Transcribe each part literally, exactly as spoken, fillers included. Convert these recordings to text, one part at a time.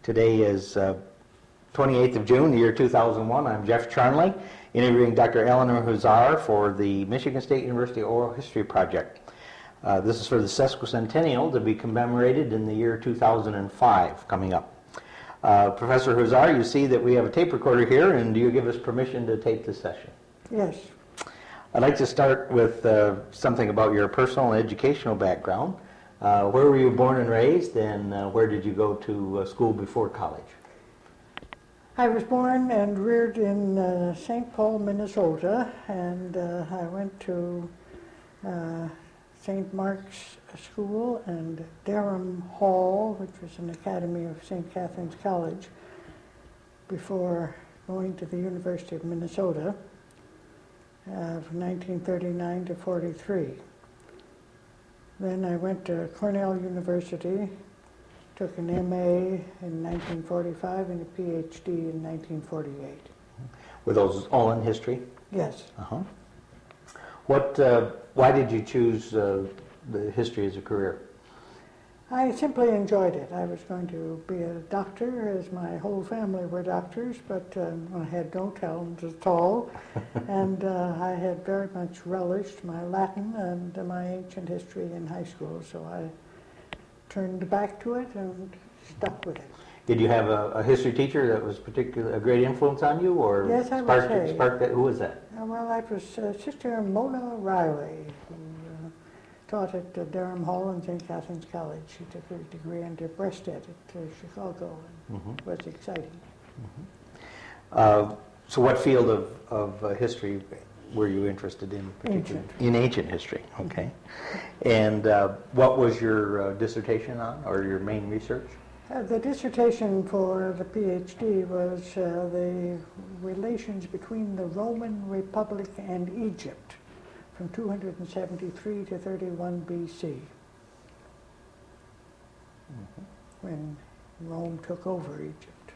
Today is uh, twenty-eighth of June, the year two thousand one. I'm Jeff Charnley, interviewing Doctor Eleanor Huszar for the Michigan State University Oral History Project. Uh, this is for the sesquicentennial to be commemorated in the year two thousand five coming up. Uh, Professor Huszar, you see that we have a tape recorder here, and do you give us permission to tape this session? Yes. I'd like to start with uh, something about your personal and educational background. Uh, where were you born and raised, and uh, where did you go to uh, school before college? I was born and reared in uh, Saint Paul, Minnesota, and uh, I went to uh, Saint Mark's School and Durham Hall, which was an academy of Saint Catherine's College, before going to the University of Minnesota uh, from nineteen thirty-nine to forty-three. Then I went to Cornell University, took an M A in nineteen forty-five and a P H D in nineteen forty-eight. Were those all in history? Yes. Uh-huh. What, uh, why did you choose uh, the history as a career? I simply enjoyed it. I was going to be a doctor, as my whole family were doctors, but um, I had no talent at all. and uh, I had very much relished my Latin and uh, my ancient history in high school, so I turned back to it and stuck with it. Did you have a, a history teacher that was particularly a great influence on you, or yes, I sparked, would say. sparked that? Who was that? Uh, well, that was uh, Sister Mona Riley, who uh, taught at uh, Durham Hall and Saint Catherine's College. She took her degree under Breasted at uh, Chicago, and Mm-hmm. it was exciting. Mm-hmm. Uh, so what field of, of uh, history were you interested in? Ancient. In ancient history, okay. And uh, what was your uh, dissertation on, or your main research? Uh, the dissertation for the P H D was uh, the relations between the Roman Republic and Egypt from two hundred seventy-three to thirty-one B C, mm-hmm. when Rome took over Egypt.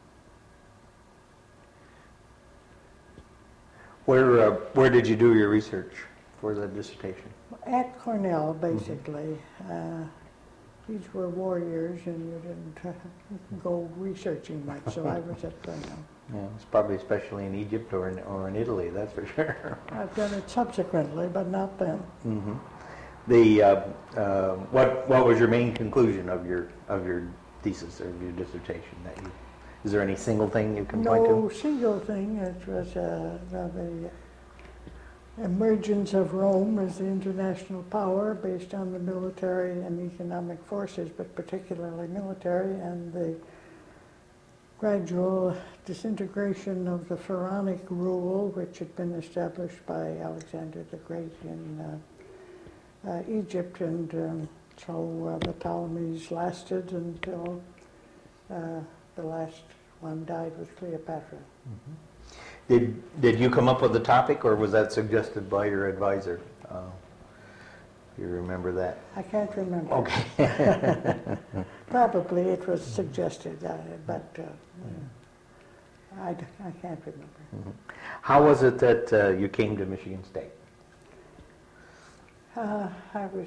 Where, uh, where did you do your research for the dissertation? At Cornell, basically. Mm-hmm. uh, These were war years, and you didn't uh, go researching much, so I was at Cornell. Yeah, it's probably especially in Egypt or in, or in Italy, that's for sure. I've done it subsequently, but not then. Mm-hmm. The uh, uh, what what was your main conclusion of your of your thesis or your dissertation? That you, is there any single thing you can no point to? No single thing. It was uh, the emergence of Rome as the international power based on the military and economic forces, but particularly military, and the gradual disintegration of the pharaonic rule, which had been established by Alexander the Great in uh, uh, Egypt, and um, so uh, the Ptolemies lasted until uh, the last one died with Cleopatra. Mm-hmm. Did did you come up with the topic, or was that suggested by your advisor? Uh, you remember that? I can't remember. Okay. Probably it was suggested, uh, but uh, I, I can't remember. Mm-hmm. How was it that uh, you came to Michigan State? Uh, I was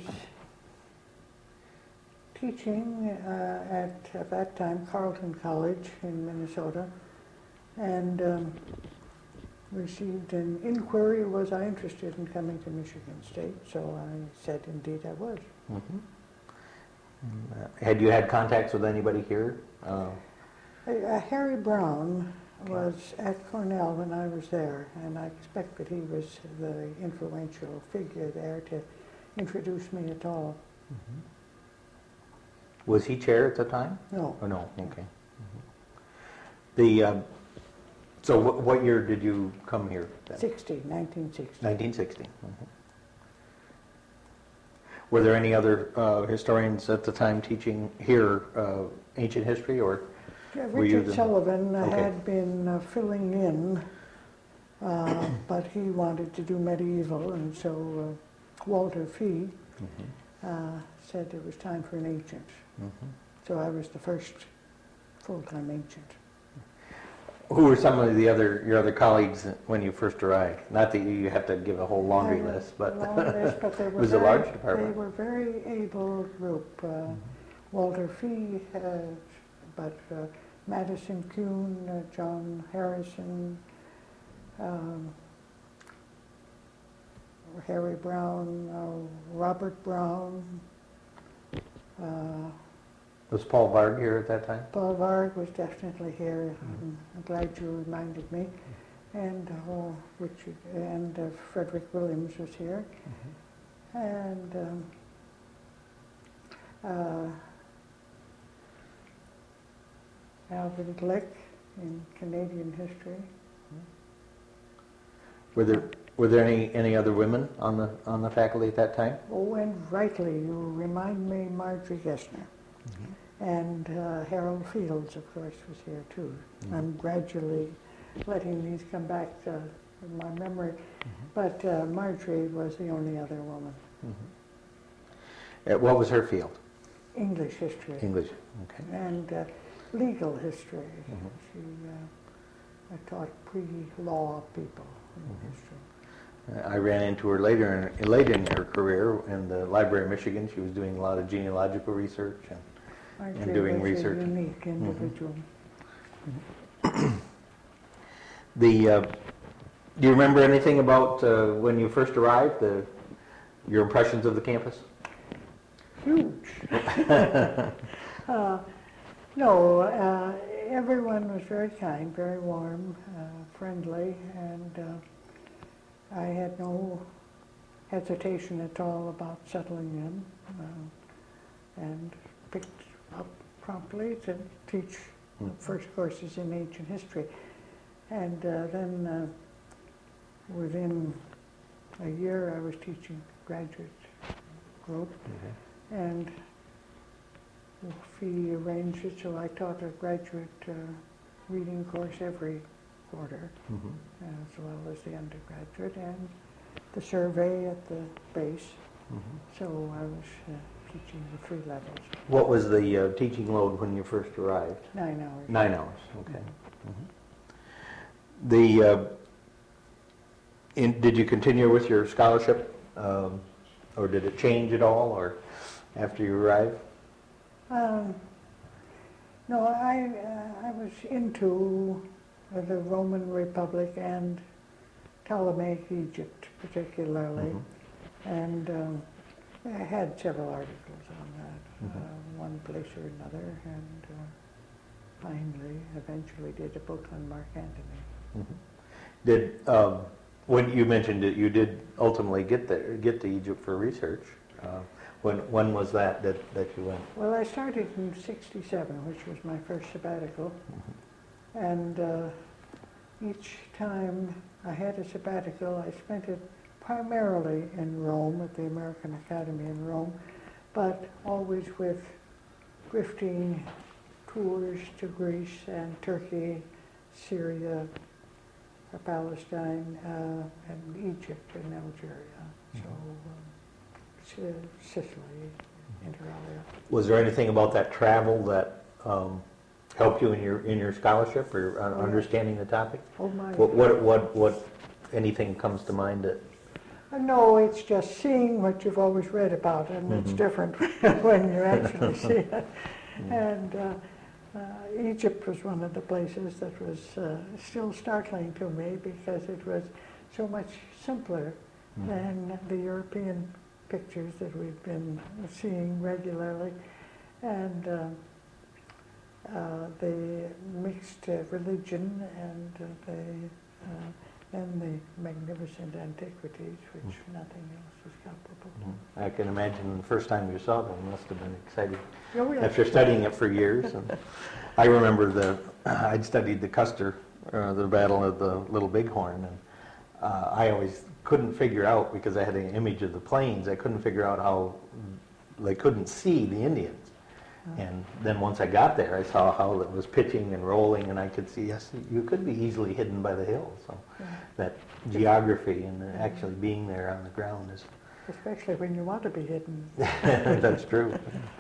teaching uh, at, at that time, Carleton College in Minnesota, and um, received an inquiry, was I interested in coming to Michigan State? So I said, indeed, I was. Mm-hmm. Uh, had you had contacts with anybody here? Uh, uh, Harry Brown was at Cornell when I was there, and I expect that he was the influential figure there to introduce me at all. mm-hmm. Was he chair at the time? No. Oh, no, okay. Mm-hmm. The uh, So what, what year did you come here then? sixty, nineteen sixty. nineteen sixty. Mm-hmm. Were there any other uh, historians at the time teaching here uh, ancient history, or Yeah, were you Richard the... Sullivan uh, Okay. had been uh, filling in, uh, but he wanted to do medieval, and so uh, Walter Fee mm-hmm. uh, said it was time for an ancient. Mm-hmm. So I was the first full-time ancient. Who were some of the other your other colleagues when you first arrived? Not that you have to give a whole laundry Uh, list, but, long list, but they it were was a very, large department. They were very able group. Uh, mm-hmm. Walter Fee uh, but uh, Madison Kuhn, uh, John Harrison, um, Harry Brown, uh, Robert Brown, uh, Was Paul Varg here at that time? Paul Varg was definitely here. Mm-hmm. I'm glad you reminded me. And uh, Richard and uh, Frederick Williams was here. Mm-hmm. And um, uh, Alvin Glick in Canadian history. Were there were there any, any other women on the on the faculty at that time? Oh, and rightly, you remind me, Marjorie Gessner. Mm-hmm. And uh, Harold Fields, of course, was here too. Mm-hmm. I'm gradually letting these come back to my memory. Mm-hmm. But uh, Marjorie was the only other woman. Mm-hmm. Uh, what was her field? English history. English, okay. And uh, legal history. Mm-hmm. She uh, taught pre-law people in mm-hmm. history. Uh, I ran into her later, in, late in her career in the Library of Michigan. She was doing a lot of genealogical research and, Marjorie and doing was research. A unique individual. Mm-hmm. the uh, do you remember anything about uh, when you first arrived? The your impressions of the campus? Huge. uh, no, uh, everyone was very kind, very warm, uh, friendly, and uh, I had no hesitation at all about settling in, uh, and picked up promptly to teach the first courses in ancient history. And uh, then uh, within a year I was teaching graduate group. Mm-hmm. And we arranged it so I taught a graduate uh, reading course every quarter, mm-hmm. as well as the undergraduate, and the survey at the base. Mm-hmm. So I was uh, teaching the three levels. What was the uh, teaching load when you first arrived? Nine hours. Nine hours, okay. Mm-hmm. The, uh, in, did you continue with your scholarship, um, or did it change at all, or after you arrived? Um, no, I uh, I was into uh, the Roman Republic and Ptolemaic Egypt particularly, mm-hmm. and um, I had several articles on that, mm-hmm. uh, one place or another, and uh, finally, eventually did a book on Mark Antony. Mm-hmm. Did um, when you mentioned that you did ultimately get there, get to Egypt for research? Uh, When when was that, that that you went? Well, I started in sixty-seven, which was my first sabbatical. Mm-hmm. And uh, each time I had a sabbatical, I spent it primarily in Rome, at the American Academy in Rome, but always with drifting tours to Greece and Turkey, Syria, Palestine, uh, and Egypt and Algeria. Mm-hmm. So. Um, Sicily, inter alia. Was there anything about that travel that um, helped you in your in your scholarship or uh, oh, understanding the topic? Oh my! What what what, what anything comes to mind that? Uh, no, it's just seeing what you've always read about, and mm-hmm. it's different when you actually see it. Mm-hmm. And uh, uh, Egypt was one of the places that was uh, still startling to me because it was so much simpler mm-hmm. than the European pictures that we've been seeing regularly, and uh, uh, the mixed uh, religion and uh, the uh, and the magnificent antiquities, which mm. nothing else is comparable to. Mm. I can imagine the first time you saw them must have been exciting. Oh, yeah. After studying it for years, and I remember the I'd studied the Custer, uh, the Battle of the Little Bighorn, and uh, I always couldn't figure out, because I had an image of the plains, I couldn't figure out how they couldn't see the Indians. Oh. And then once I got there, I saw how it was pitching and rolling, and I could see, yes, you could be easily hidden by the hills. So yeah. that geography and actually being there on the ground is... Especially when you want to be hidden. That's true.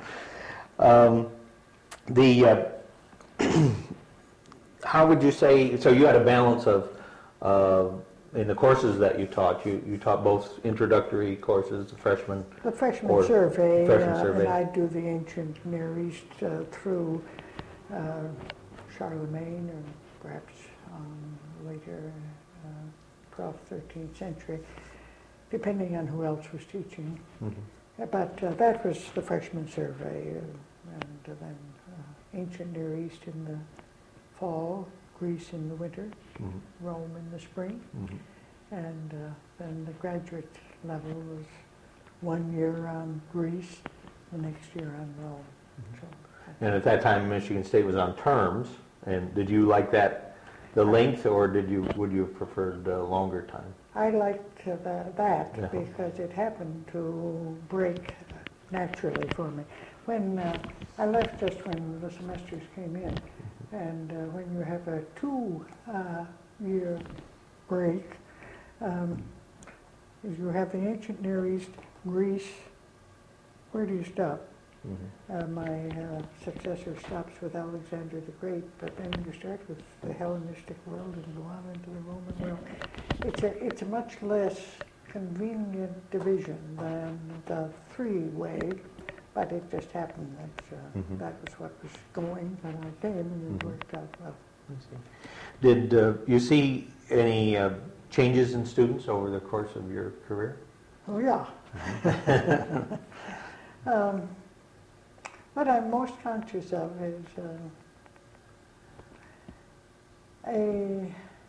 Um, the, uh, how would you say, so you had a balance of, uh, in the courses that you taught, you, you taught both introductory courses, the freshman... The freshman survey, freshman uh, survey. and I do the ancient Near East uh, through uh, Charlemagne, or perhaps um, later uh, twelfth, thirteenth century, depending on who else was teaching. Mm-hmm. But uh, that was the freshman survey, uh, and uh, then uh, ancient Near East in the fall, Greece in the winter, Mm-hmm. Rome in the spring, Mm-hmm. and uh, then the graduate level was one year on Greece, the next year on Rome. So, And at that time, Michigan State was on terms, and did you like that, the length, or did you, would you have preferred a longer time? I liked uh, tha- that Yeah. because it happened to break naturally for me. When uh, I left just when the semesters came in, and uh, when you have a two-year break, um, you have the ancient Near East, Greece. Where do you stop? Mm-hmm. Uh, my uh, successor stops with Alexander the Great, but then you start with the Hellenistic world and go on into the Roman world. It's a, it's a much less convenient division than the three-way, but it just happened that uh, Mhm. that was what was going when I came, and it Mhm. worked out well. I see. Did uh, you see any uh, changes in students over the course of your career? Oh, yeah. um, what I'm most conscious of is uh, a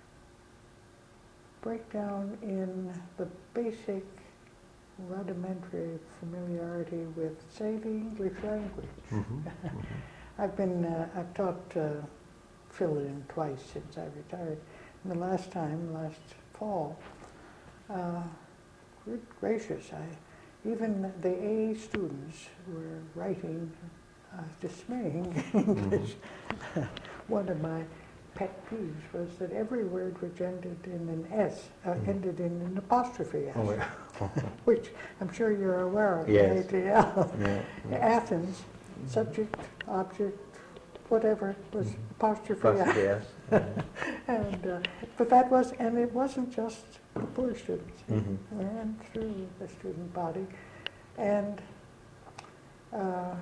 breakdown in the basic rudimentary familiarity with, say, the English language. Mm-hmm. I've been, uh, I've taught uh, fill-in twice since I retired. And the last time, last fall, uh, good gracious, I, even the A students were writing uh, dismaying English. One of my pet peeves was that every word which ended in an S uh, Mhm. ended in an apostrophe S, Oh, yeah. which I'm sure you're aware of. Yes. A T L. Yeah, yeah. Athens, subject, object, whatever, was Mhm. apostrophe Plus, S. yes. And, uh, but that was, and it wasn't just the poor students. It Mhm. ran through the student body. And uh,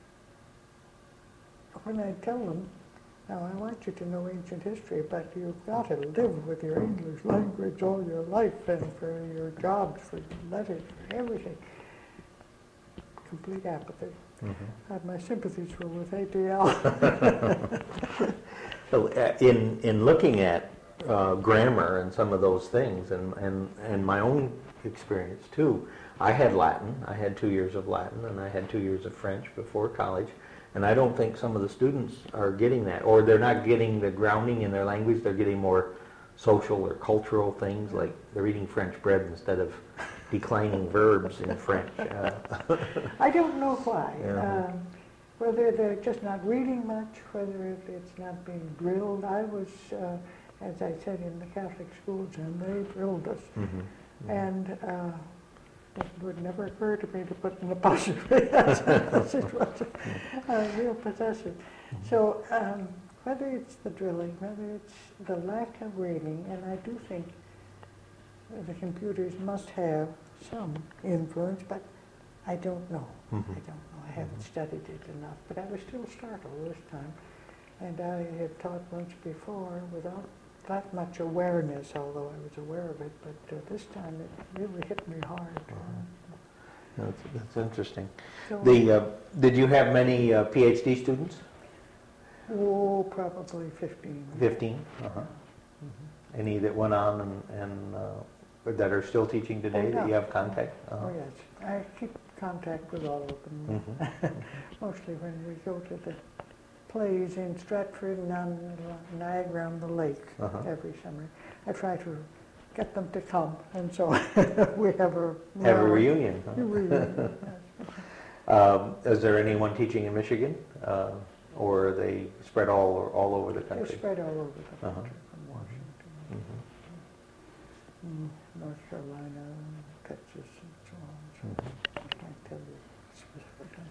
when I tell them, now I want you to know ancient history, but you've got to live with your English language all your life, and for your jobs, for letters, for everything. Complete apathy. Mhm. Uh, my sympathies were with A T L. So, uh, in in looking at uh, grammar and some of those things, and, and and my own experience too, I had Latin. I had two years of Latin, and I had two years of French before college. And I don't think some of the students are getting that, or they're not getting the grounding in their language. They're getting more social or cultural things, like they're eating French bread instead of declining verbs in French. Uh, I don't know why. Yeah. Um, whether they're just not reading much, whether it- it's not being drilled. I was, uh, as I said, in the Catholic schools, and they drilled us. mhm. And uh, it would never occur to me to put an apostrophe S unless it was a, a real possessive. So um, whether it's the drilling, whether it's the lack of reading, and I do think the computers must have some influence, but I don't know. Mhm. I don't know. I haven't studied it enough, but I was still startled this time. And I had taught once before without that much awareness, although I was aware of it, but uh, this time it really hit me hard. That's, that's interesting. So, The uh, did you have many uh, PhD students? oh, probably fifteen. Fifteen. Uh-huh. Mhm. Any that went on and, and uh, that are still teaching today Oh, that yeah. you have contact? Uh-huh. Oh, yes. I keep contact with all of them, Mhm. mostly when we go to the plays in Stratford and on Niagara on the Lake Uh-huh. every summer. I try to get them to come, and so we have a Have a rally. reunion. Huh? Reunion, yes. Um, is there anyone teaching in Michigan, uh, or are they spread all all over the They're country? spread all over the Uh-huh. country, from Washington, Mhm. mm, North Carolina, Texas, and so on. So Mhm. I can't tell you specifically.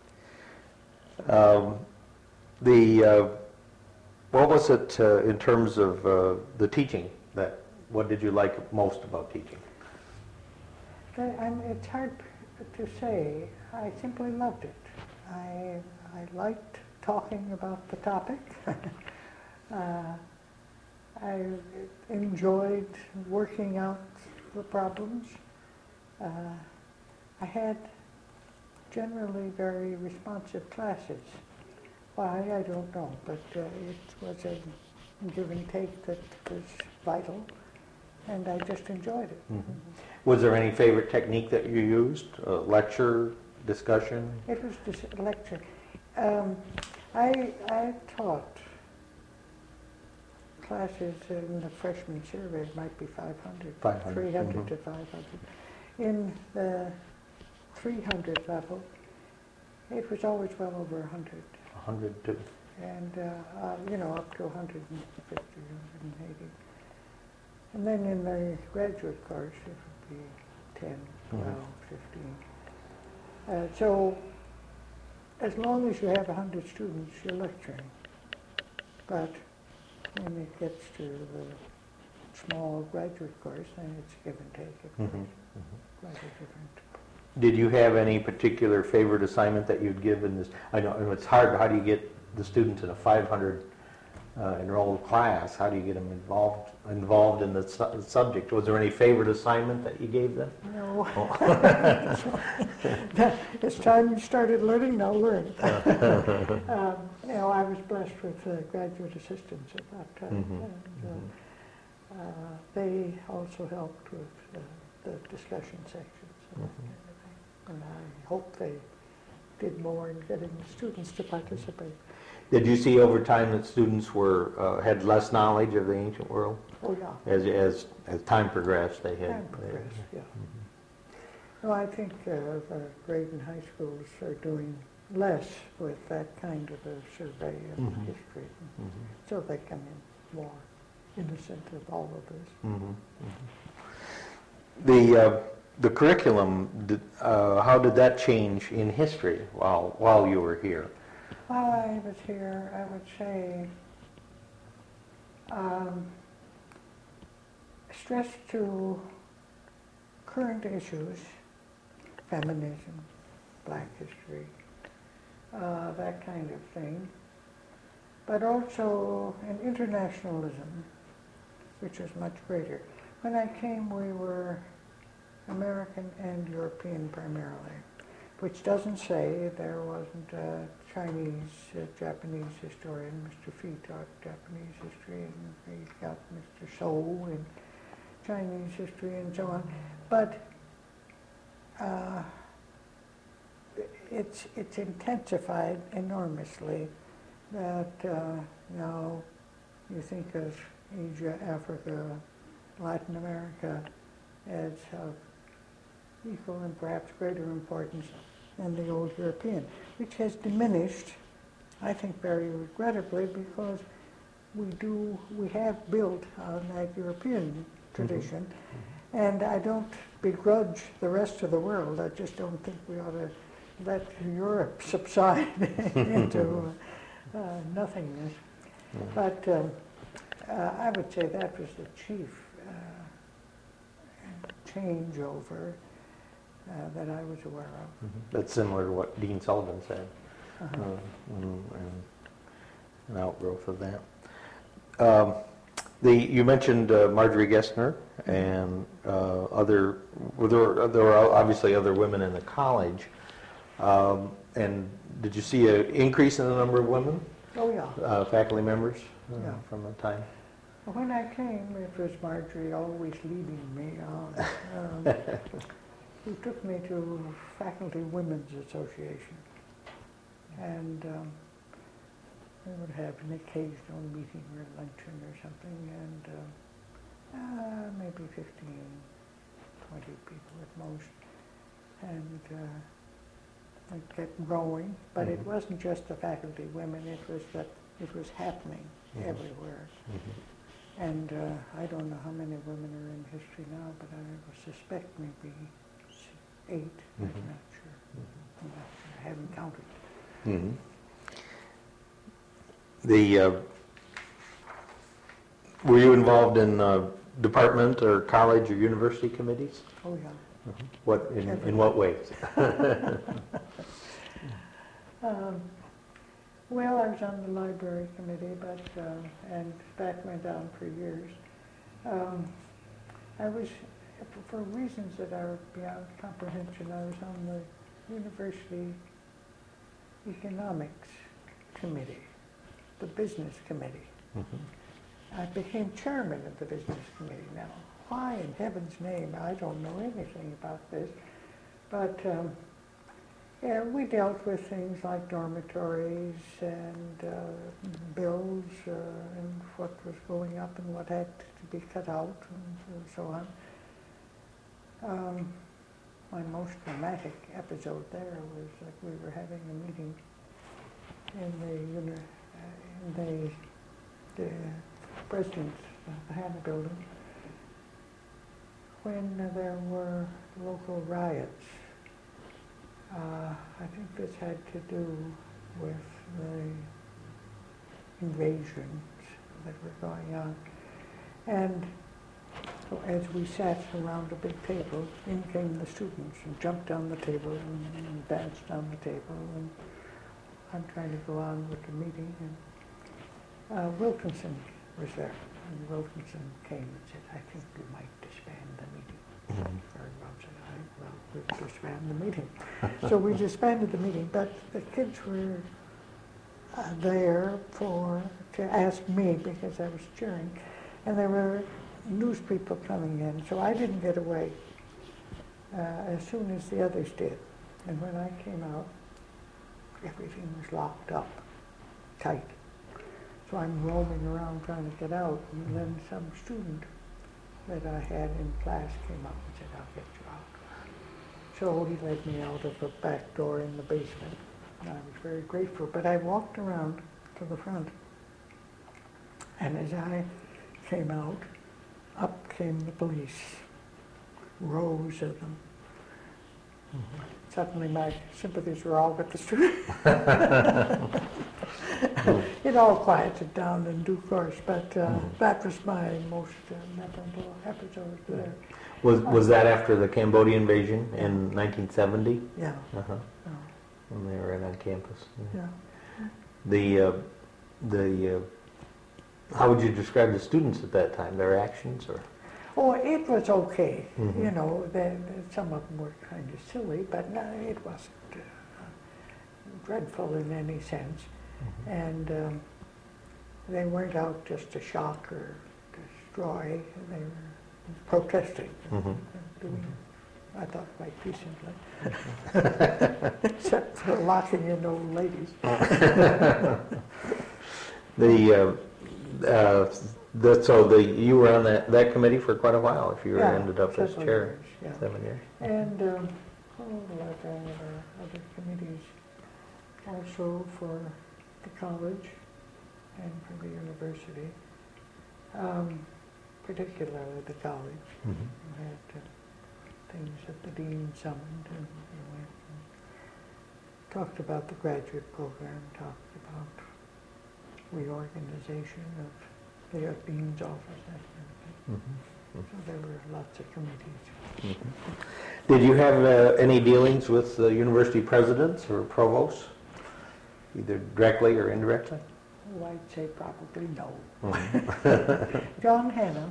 Um, the uh, what was it uh, in terms of uh, the teaching? That what did you like most about teaching? But I'm, it's hard to say. I simply loved it. I, I liked talking about the topic. uh, I enjoyed working out the problems. Uh, I had generally very responsive classes. Why, I don't know, but uh, it was a give and take that was vital, and I just enjoyed it. Mm-hmm. Was there any favorite technique that you used? Uh, lecture, discussion? It was this lecture. Um, I, I taught classes in the freshman survey, it might be five hundred, five hundred. three hundred Mm-hmm. to five hundred. In the three hundred level, it was always well over one hundred. one hundred to... And, uh, uh, you know, up to one hundred fifty, one hundred eighty. And then in the graduate course, it would be ten, twelve, mm-hmm. fifteen. Uh, so, as long as you have one hundred students, you're lecturing. But when it gets to the small graduate course, then it's give and take, of course. Mm-hmm. Mm-hmm. Quite a different. Did you have any particular favorite assignment that you'd give in this? I know and it's hard. How do you get the students in a five hundred uh, enrolled class? How do you get them involved involved in the su- subject? Was there any favorite assignment that you gave them? No. It's time you started learning, now learn. um, you know, I was blessed with uh, graduate assistants at that time. Mm-hmm. And, uh, uh, they also helped with uh, the discussion sections and that kind of thing. And I hope they did more in getting the students to participate. Did you see over time that students were uh, had less knowledge of the ancient world? Oh, yeah. As as as time progressed, they had. Time progressed, they, yeah. Mm-hmm. No, I think uh, the grade and high schools are doing less with that kind of a survey of mm-hmm. history, mm-hmm. so they come in more innocent of all of this. Mm-hmm. Mm-hmm. The uh, the curriculum, did, uh, how did that change in history while while you were here? While I was here, I would say um, stress to current issues, feminism, black history, uh, that kind of thing, but also an internationalism, which is much greater. When I came, we were American and European primarily, which doesn't say there wasn't a Chinese, uh, Japanese historian. Mister Fee taught Japanese history, and we got Mister Shou in Chinese history and so on. But uh, it's, it's intensified enormously that uh, now you think of Asia, Africa, Latin America as of equal and perhaps greater importance than the old European, which has diminished, I think very regrettably, because we do, we have built on that European tradition, mm-hmm. and I don't begrudge the rest of the world. I just don't think we ought to let Europe subside into uh, nothingness. Mm-hmm. But um, uh, I would say that was the chief uh, changeover Uh, that I was aware of. Mm-hmm. That's similar to what Dean Sullivan said, uh-huh. uh, and, and an outgrowth of that. Um, the you mentioned uh, Marjorie Gessner and uh, other. Well, there were there were obviously other women in the college, um, and did you see an increase in the number of women? Oh yeah. Uh, faculty members uh, yeah. from the time. When I came, it was Marjorie always leading me on. Um, He took me to Faculty Women's Association, and um, we would have an occasional meeting or luncheon or something, and uh, uh, maybe fifteen, twenty people at most, and uh, it kept growing. But mm-hmm. it wasn't just the faculty women; it was that it was happening mm-hmm. everywhere. Mm-hmm. And uh, I don't know how many women are in history now, but I would suspect maybe eight, mm-hmm. I'm not sure. Mm-hmm. I'm not sure. I haven't counted. Mm-hmm. The uh, were you involved in uh, department or college or university committees? Oh yeah. Mm-hmm. What in, in what ways? um, Well, I was on the library committee, but, uh, and that went on for years. Um, I was, for reasons that are beyond comprehension, I was on the University Economics Committee, the Business Committee. Mm-hmm. I became chairman of the Business Committee now. Why in heaven's name? I don't know anything about this. But um, yeah, we dealt with things like dormitories and uh, bills uh, and what was going up and what had to be cut out and, and so on. Um, my most dramatic episode there was that we were having a meeting in the, uni- uh, in the, the president's uh, Hannah building when uh, there were local riots. Uh, I think this had to do with the invasions that were going on. And so as we sat around a big table, in came the students and jumped on the table and, and danced on the table. And I'm trying to go on with the meeting. And uh, Wilkinson was there. And Wilkinson came and said, I think we might disband the meeting. Mm-hmm. Very well said, I, well, we'll disband the meeting. So we disbanded the meeting, but the kids were uh, there for, to ask me because I was cheering. And there were news people coming in, so I didn't get away uh, as soon as the others did. And when I came out, everything was locked up, tight. So I'm roaming around trying to get out, and then some student that I had in class came up and said, I'll get you out. So he led me out of the back door in the basement, and I was very grateful. But I walked around to the front, and as I came out, up came the police, rows of them. Mm-hmm. Suddenly my sympathies were all with the student. It all quieted down in due course, but uh, mm-hmm. that was my most uh, memorable episode there. Was was that after the Cambodia invasion yeah. in nineteen seventy? Yeah. Uh-huh. Yeah. When they were right on campus. Yeah. yeah. The, uh, the, uh, how would you describe the students at that time, their actions or? Oh, it was okay. Mm-hmm. You know, they, some of them were kind of silly, but no, it wasn't uh, dreadful in any sense. Mm-hmm. And um, they weren't out just to shock or destroy. They were protesting, mm-hmm. and doing, I thought, quite decently, except for locking in old ladies. the uh, uh, The, so the, you were on that, that committee for quite a while, if you yeah, ended up as chair. Years, yeah. Seven years. And um, oh, like all of our other committees, also for the college and for the university, um, particularly the college. Mm-hmm. We had uh, things that the dean summoned, and we went and talked about the graduate program, talked about reorganization of the dean's office, that kind of thing. Mm-hmm. So there were lots of committees. Mm-hmm. Did you have uh, any dealings with uh, university presidents or provosts, either directly or indirectly? Oh, I'd say probably no. Mm-hmm. John Hannah,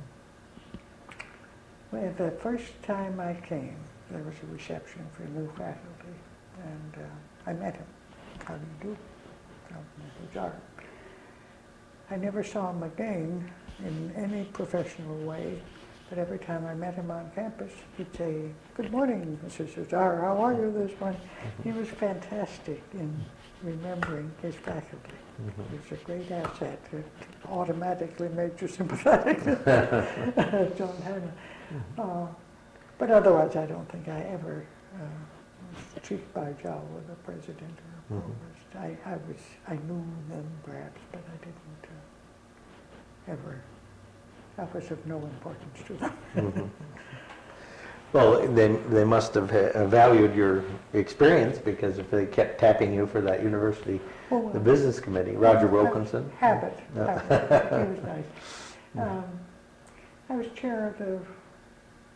well, the first time I came, there was a reception for new faculty, and uh, I met him. How do you do? How I never saw him again in any professional way, but every time I met him on campus, he'd say, "Good morning, Missus Azar, how are you this morning?" He was fantastic in remembering his faculty. Mm-hmm. He was a great asset. It automatically made you sympathetic to John Hannah. Uh, but otherwise, I don't think I ever uh, was cheek by jowl with a president or a provost. I, I was, I knew them perhaps, but I didn't uh, ever, that was of no importance to them. Mm-hmm. Well, they, they must have ha- valued your experience, because if they kept tapping you for that university, oh, well, the business committee, Roger Wilkinson. Habit, no. habit. He was nice. Um, I was chair of the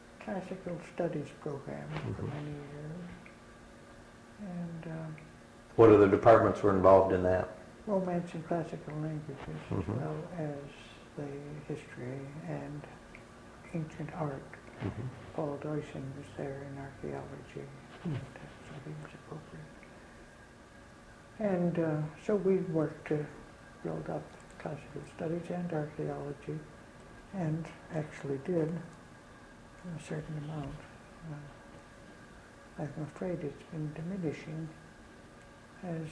classical studies program mm-hmm. for many years. And um, What other departments were involved in that? Romance and classical languages, as Mhm. well as the history and ancient art. Mhm. Paul Deussen was there in archaeology, Hmm. so he was appropriate. And uh, so we worked to build up classical studies and archaeology, and actually did a certain amount. Uh, I'm afraid it's been diminishing as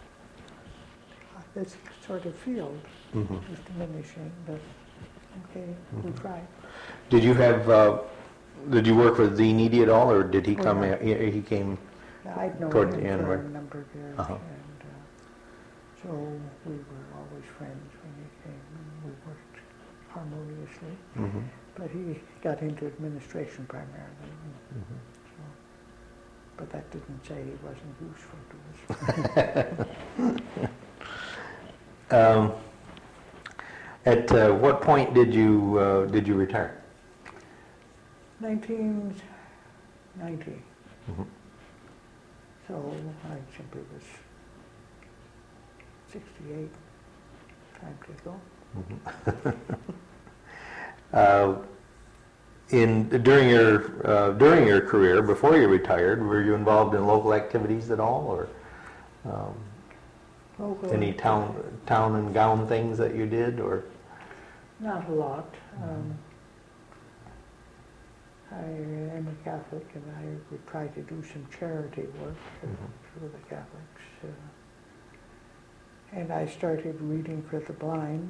this sort of field Mhm. is diminishing, but okay, we Mhm. tried. Did you have, uh, did you work with Dean Eady at all, or did he Oh, come, yeah. he he came, Now, I'd known Toward the him end, for a right? number of years, Uh-huh. and uh, so we were always friends when he came, and we worked harmoniously. Mhm. But he got into administration primarily, and Mhm. so, but that didn't say he wasn't useful to us. Um, At uh, what point did you, uh, did you retire? nineteen ninety, Mhm. so I simply was sixty-eight, time to go. Uh, In, during your, uh, during your career, before you retired, were you involved in local activities at all, or um, Local, any town, town and gown things that you did, or? not a lot. Um, I am a Catholic, and I would try to do some charity work uh, Mhm. for the Catholics. Uh, and I started reading for the blind,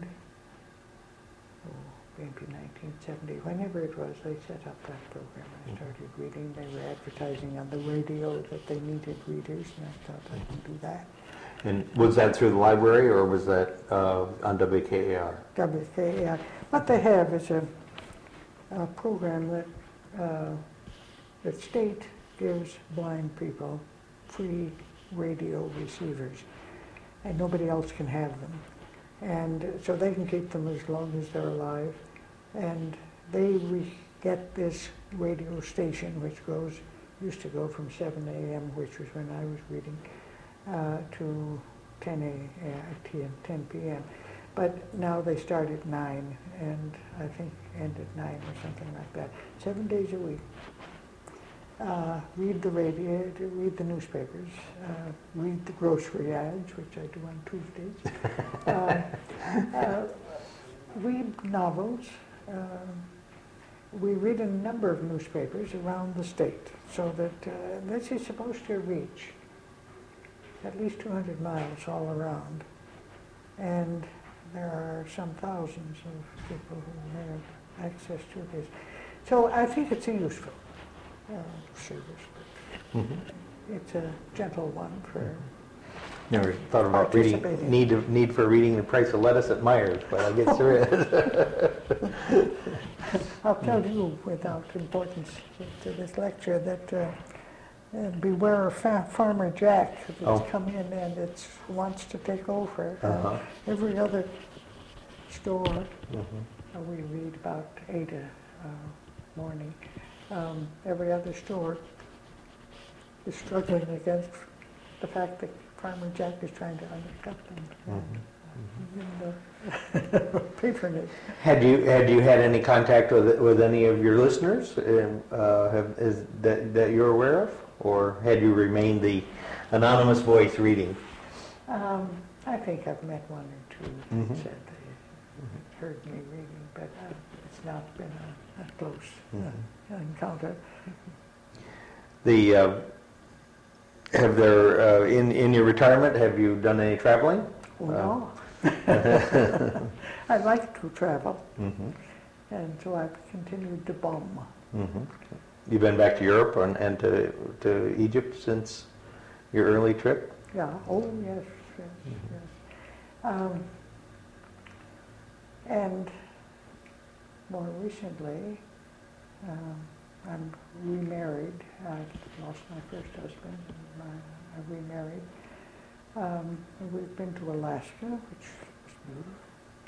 oh, maybe nineteen seventy, whenever it was, they set up that program. I Mhm. started reading. They were advertising on the radio that they needed readers, and I thought I can do that. And was that through the library, or was that uh, on W K A R? W K A R. What they have is a, a program that uh, the state gives blind people free radio receivers, and nobody else can have them. And so they can keep them as long as they're alive. And they re- get this radio station, which goes, used to go from seven a m, which was when I was reading, uh, to ten a m, ten p m But now they start at nine, and I think end at nine or something like that. Seven days a week. Uh, read the radio, read the newspapers, uh, read the grocery ads, which I do on Tuesdays. uh, uh, read novels. Uh, we read a number of newspapers around the state, so that uh, this is supposed to reach at least two hundred miles all around. And there are some thousands of people who have access to this. So I think it's a useful uh, service. Mhm. It's a gentle one for Never thought about reading, Participating. need, of- need for reading the price of lettuce at Myers, but I guess there is. I'll tell you without importance to this lecture that uh, uh, beware of fa- Farmer Jack that's Oh. come in and it wants to take over. Uh, Uh-huh. every other store, Mhm. uh, we read about eight uh, morning, um, every other store is struggling against the fact that Farmer Jack is trying to undercut them. Mhm. And, uh, patronage. Had you, had you had any contact with, with any of your listeners, um, uh, have, is, that, that you're aware of? Or had you remained the anonymous voice reading? Um, I think I've met one or two Mhm. that said they heard me reading, but uh, it's not been a, a close uh, encounter. The, uh, have there, uh, in, in your retirement, have you done any traveling? Oh, no. I like to travel, Mhm. and so I've continued to bum. Mhm. You've been back to Europe and, and to, to Egypt since your early trip? Yeah, oh, yes, yes, yes. Um, and more recently, um, I'm remarried. I lost my first husband, and I, I remarried. Um, we've been to Alaska, which was beautiful,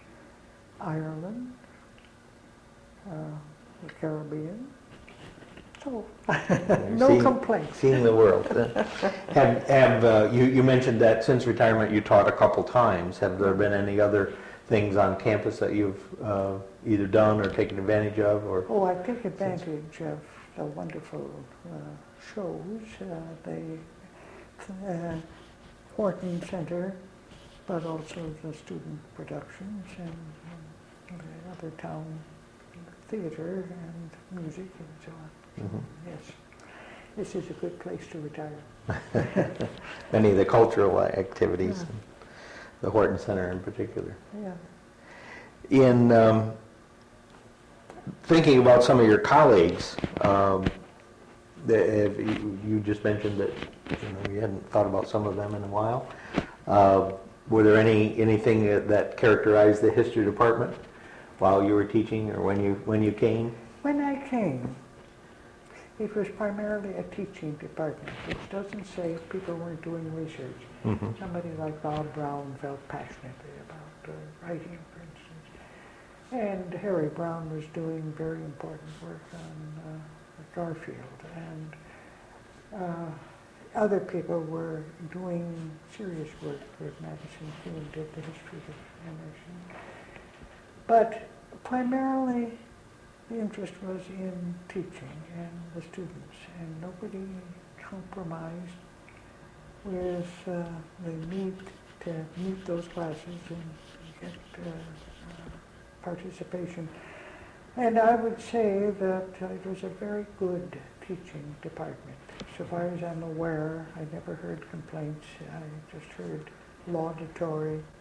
Ireland, uh, the Caribbean, So, You're no seeing- complaints. Seeing the world. Have, have, uh, you, you mentioned that since retirement you taught a couple times. Have there been any other things on campus that you've uh, either done or taken advantage of, or? Oh, I take advantage of the wonderful uh, shows, uh, the uh, Horton Center, but also the student productions and um, the other town theater and music and so on. Mhm. Yes, this is a good place to retire. Any of the cultural activities, Yeah. the Horton Center in particular. Yeah. In um, thinking about some of your colleagues, um, that have, you, you just mentioned that you know you hadn't thought about some of them in a while. Uh, were there any anything that, that characterized the history department while you were teaching, or when you when you came? When I came, it was primarily a teaching department, which doesn't say people weren't doing research. Mm-hmm. Somebody like Bob Brown felt passionately about uh, writing, for instance. And Harry Brown was doing very important work on uh, Garfield. And uh, other people were doing serious work. With Madison Field did the history of Emerson. But primarily, the interest was in teaching and the students, and nobody compromised with uh, the need to meet those classes and get uh, uh, participation. And I would say that uh, it was a very good teaching department. So far as I'm aware, I never heard complaints. I just heard laudatory